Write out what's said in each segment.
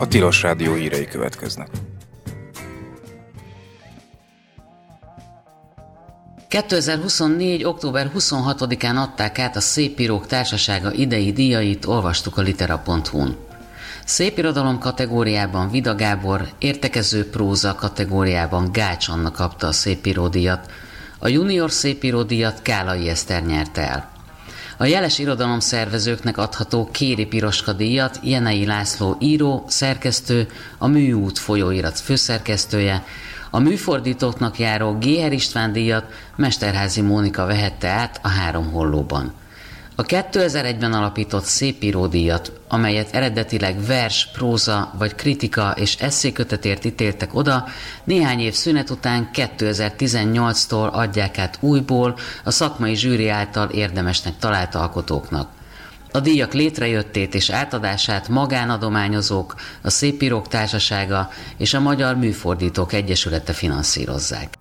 Tilos Rádió hírei következnek. 2024. október 26-án adták át a Szépírók Társasága idei díjait, olvastuk a litera.hu-n. Szépirodalom kategóriában Vida Gábor, értekező próza kategóriában Gács Anna kapta a szépíródíjat, a junior szépíródíjat Kálai Eszter nyerte el. A jeles irodalom szervezőknek adható Kéri Piroska díjat Jenei László író, szerkesztő, a Műút folyóirat főszerkesztője, a műfordítóknak járó Géher István díjat Mesterházy Mónika vehette át a Három Hollóban. A 2001-ben alapított szépíródíjat, amelyet eredetileg vers, próza vagy kritika és esszékötetért ítéltek oda, néhány év szünet után 2018-tól adják át újból a szakmai zsűri által érdemesnek talált alkotóknak. A díjak létrejöttét és átadását magánadományozók, a Szépírók Társasága és a Magyar Műfordítók Egyesülete finanszírozzák.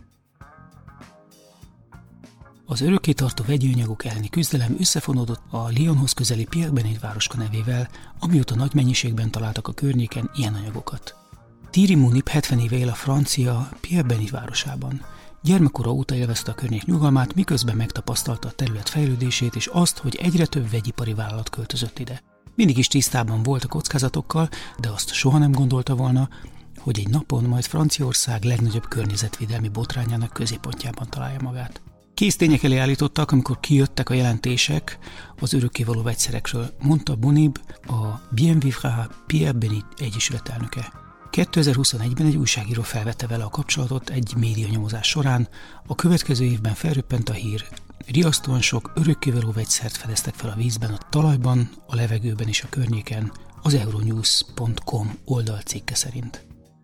Az örökkétartó vegyi anyagok elleni küzdelem összefonódott a Lyonhoz közeli Pierre-Bénite városka nevével, amióta nagy mennyiségben találtak a környéken ilyen anyagokat. Thierry Munip 70 éve él a francia Pierre-Bénite városában. Gyermekkora óta élvezte a környék nyugalmát, miközben megtapasztalta a terület fejlődését és azt, hogy egyre több vegyipari vállalat költözött ide. Mindig is tisztában volt a kockázatokkal, de azt soha nem gondolta volna, hogy egy napon majd Franciaország legnagyobb környezetvédelmi botrányának középpontjában találja magát. Kész tények elé állítottak, amikor kijöttek a jelentések az örökkévaló vegyszerekről, mondta Munip, a Bienvivre Pierre-Bénite Egyesület elnöke. 2021-ben egy újságíró felvette vele a kapcsolatot egy médianyomozás során, a következő évben felröppent a hír. Riasztóan sok örökkévaló vegyszert fedeztek fel a vízben, a talajban, a levegőben és a környéken, az euronews.com oldalcikke szerint.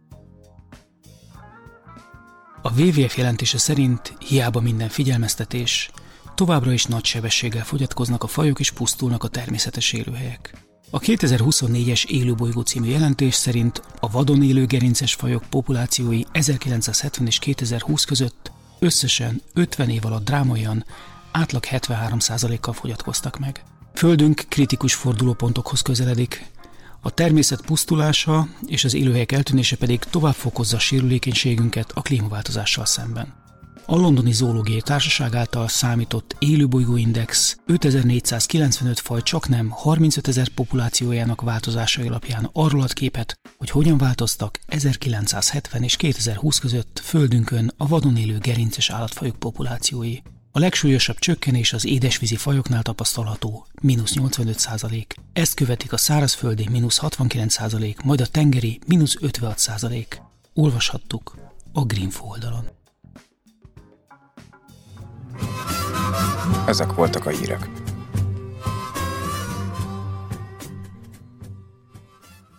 A WWF jelentése szerint hiába minden figyelmeztetés, továbbra is nagy sebességgel fogyatkoznak a fajok és pusztulnak a természetes élőhelyek. A 2024-es Élőbolygó című jelentés szerint a vadon élő gerinces fajok populációi 1970 és 2020 között összesen 50 év alatt drámaian átlag 73%-kal fogyatkoztak meg. Földünk kritikus fordulópontokhoz közeledik, a természet pusztulása és az élőhelyek eltűnése pedig tovább fokozza a sérülékenységünket a klímaváltozással szemben. A Londoni Zoológiai Társaság által számított élőbolygóindex 5495 faj csaknem 35 000 populációjának változásai alapján arról ad képet, hogy hogyan változtak 1970 és 2020 között Földünkön a vadon élő gerinces állatfajok populációi. A legsúlyosabb csökkenés az édesvízi fajoknál tapasztalható, -85%. Ezt követik a szárazföldi -69%, majd a tengeri -56%. Olvashattuk a Greenfo oldalon. Ezek voltak a hírek.